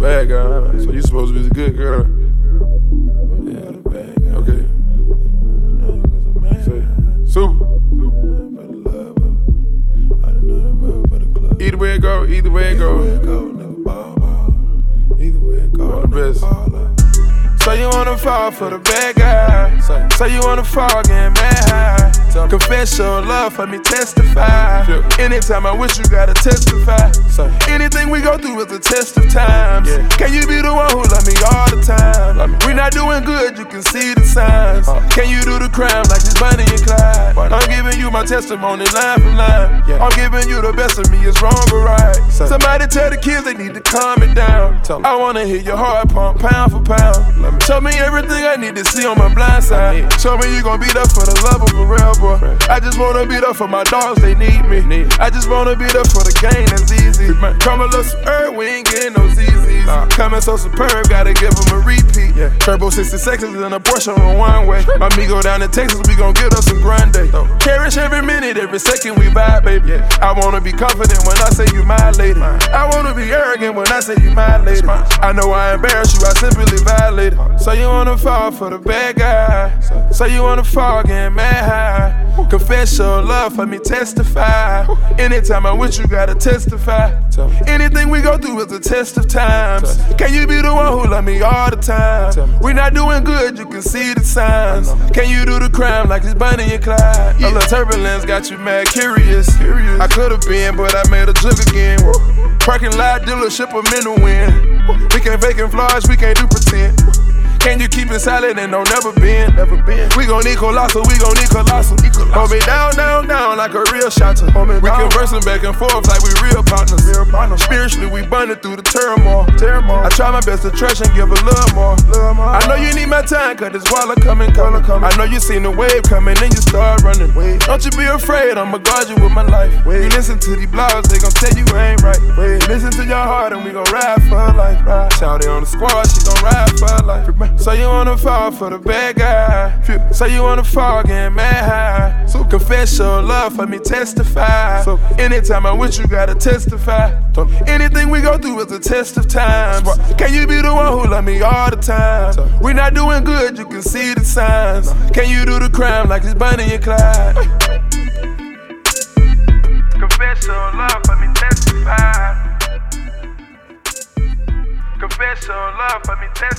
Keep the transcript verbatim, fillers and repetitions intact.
bad guy. So you supposed to be the good girl. Yeah, the bad guy. Okay. Say, Super. Either way it go, either way it go. Either way it go, the best. So you wanna fall for the bad guy. So you wanna fall getting mad high. Confess your love for me, testify. Anytime I wish you gotta testify. Anything we go through is a test of times. Can you be the one who love me all the time? We not doing good, you can see the signs. Can you do the crime like it's Bonnie and Clyde? I'm giving you my testimony line for line. I'm giving you the best of me, it's wrong or right. Somebody tell the kids they need to calm it down. I wanna hear your heart pump pound for pound. Show me everything I need to see on my blind side. Show me you gon' be there for the love of a real boy. I just wanna be there for my dogs, they need me. I just wanna be there for the game, that's easy. Come a little superb, we ain't getting no Z Zs. Coming so superb, gotta give them a repeat. Turbo sixty seconds and a Porsche on one way. My me go down to Texas, we gon' get us some grande. Cherish every minute, every second we vibe, baby. I wanna be confident when I say you my lady. I wanna be arrogant when I say you my lady. I know I embarrass you, I simply violated. So you wanna fall for the bad guy. So you wanna fall getting mad high. Confess your love for me, testify. Anytime I wish you gotta testify. Anything we go through is a test of times. Can you be the one who love me all the time? We not doing good, you can see the signs. Can you do the crime like it's Bonnie and Clyde? A little turbulence got you mad curious. I could've been, but I made a jug again. Parking lot dealership, I'm in the wind. We can't fake and flaws, we can't do pretend. Can you keep it silent and don't never bend? Never been. We gon' need colossal, we gon' need colossal. Hold me down, down, down like a real shotter. We conversing back and forth like we real partners. Real partners. Spiritually, we bonded through the turmoil. turmoil. I try my best to trust and give a little more. Little more. I know you need my time, cause this water coming, coming, coming. I know you seen the wave coming and you start running. Wait. Don't you be afraid, I'ma guard you with my life. Wait. You listen to these blogs, they gon' tell you I ain't right. Wait. Listen to your heart and we gon' ride for life. Ride. Shawty on the squad, she gon' ride for life. So you wanna fall for the bad guy. So you wanna fall getting mad high. So confess your love for me, testify. So anytime I wish you gotta testify. Anything we go through is a test of times. Can you be the one who love me all the time? We not doing good, you can see the signs. Can you do the crime like it's Bonnie and Clyde? Confess your love for me, testify. Confess your love for me, testify.